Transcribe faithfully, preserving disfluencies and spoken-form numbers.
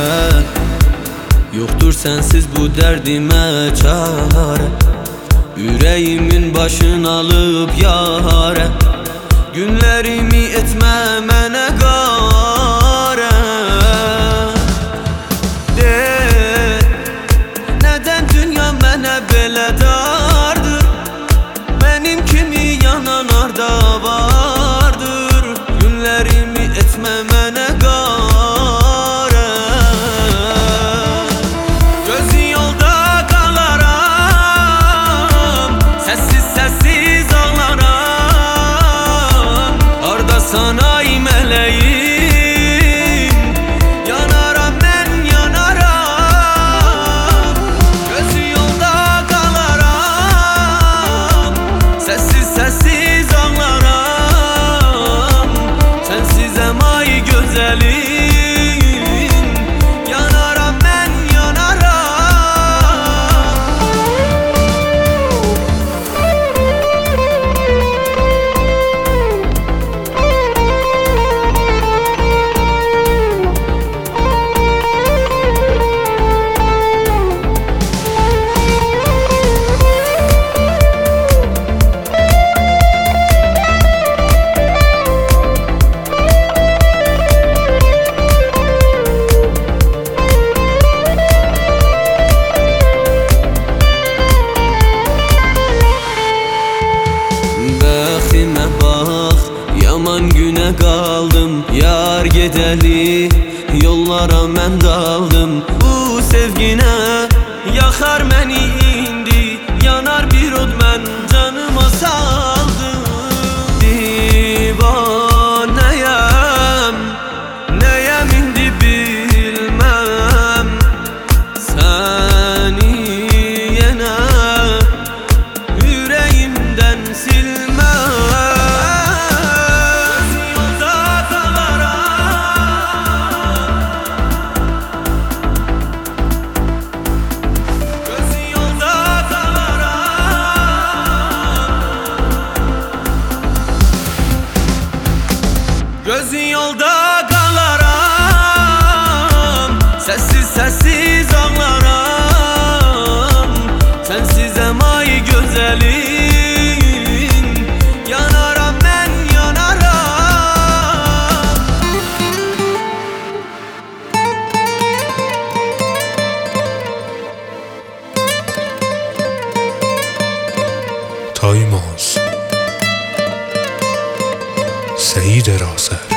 Yoktur sensiz bu derdime çare. Yüreğimin başını alıp yare. Günlerimi etme mene gare. De neden dünya mene belə dardır? Benim kimi yanan arda vardır. Günlerimi etme mene gare. Gözü yolda kalaram, sessiz sessiz ağlaram. Arda sana meleğim, yanaram ben yanaram. Gözü yolda kalaram, sessiz sessiz ağlaram. Sensizem ay güzelim. Bəxtimə bax, yaman günə qaldım. Yar gedəli yollara mən daldım. Bu sevginə yaxar məni indi, yanar bir od mən canıma saldım. Divanəyəm, nəyəm indi bilməm. Səni yenə yüreğimden silmem. Gözü yolda kalaram, gözü yolda kalaram. Gözü yolda kalaram, sessiz sessiz ağlaram. Sensizem ay güzelim, yanaram ben yanaram. Taymaz Seyid Raser